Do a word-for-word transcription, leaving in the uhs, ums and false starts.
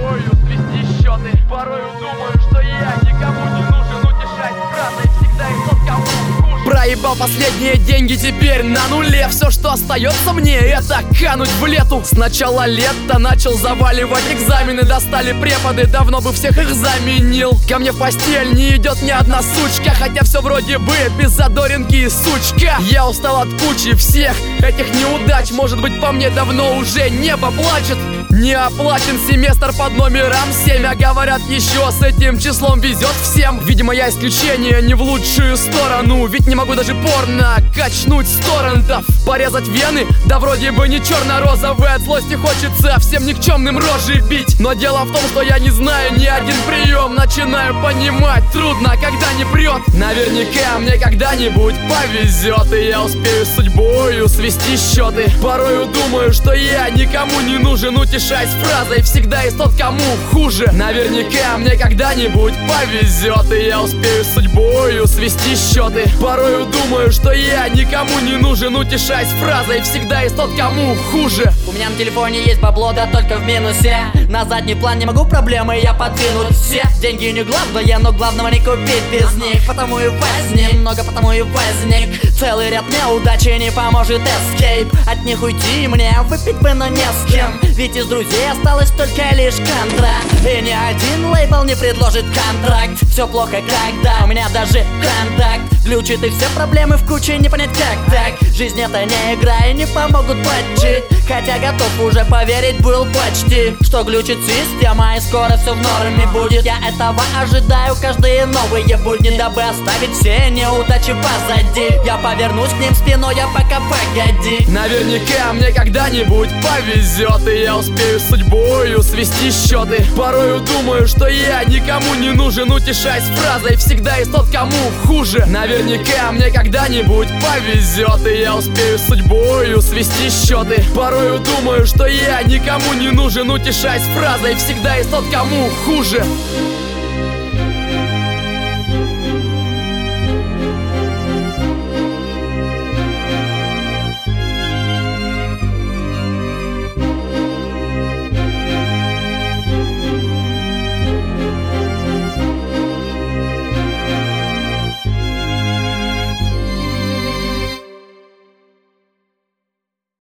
судьбою свести счеты. Порою думаю, что я никому не нужен, утешать фразой всегда и тот, кому хуже. Проебал последние деньги, теперь на нуле. Все, что остается мне, это кануть в лету. С начала лета начал заваливать экзамены. Достали преподы, давно бы всех их заменил. Ко мне в постель не идет ни одна сучка, хотя все вроде бы без задоринки и сучка. Я устал от кучи всех этих неудач. Может быть, по мне давно уже небо плачет. Не оплачен семестр под номером семь. А говорят, еще с этим числом везет всем. Видимо, я исключение не в лучшую сторону. Ведь не могу даже порно качнуть с торрентов. Порезать вены, да вроде бы не черно-розовые. От злости хочется всем никчемным рожи бить. Но дело в том, что я не знаю ни один прием. Начинаю понимать, трудно, когда не прет. Наверняка мне когда-нибудь повезет, и я успею с судьбою свести счеты. Порою думаю, что я никому не нужен, утешаясь фразой всегда есть тот, кому хуже. Наверняка мне когда-нибудь повезет, и я успею с судьбою свести счеты. Порою думаю, что я никому не нужен, утешаясь фразой всегда есть тот, кому хуже. У меня на телефоне есть бабло, да только в минусе. На задний план не могу проблемы я подвинуть все. Деньги не главное, но главного не купить без них. Потому и возник, много потому и возник целый ряд неудач, и не поможет эскейп. От них уйти мне, выпить бы, но не с кем. Ведь из друзей осталось только лишь контракт. И ни один лейбл не предложит контракт. Все плохо, когда у меня даже контакт глючит, и все проблемы в куче, не понять как так. Жизнь это не игра, и не помогут патчи. Хотя готов уже поверить был почти, что глючит система, и скоро все в норме будет. Я этого ожидаю каждые новые будни, дабы оставить все неудачи позади. Я повернусь к ним спиной, я пока погоди. Наверняка мне когда-нибудь повезет, и я успею с судьбою свести счеты. Порою думаю, что я никому не нужен, утешаясь фразой всегда есть тот, кому хуже. Наверняка мне когда-нибудь повезет, и я успею с судьбою свести счеты. Порою думаю, что я никому не нужен, утешаясь фразой всегда есть тот, кому хуже.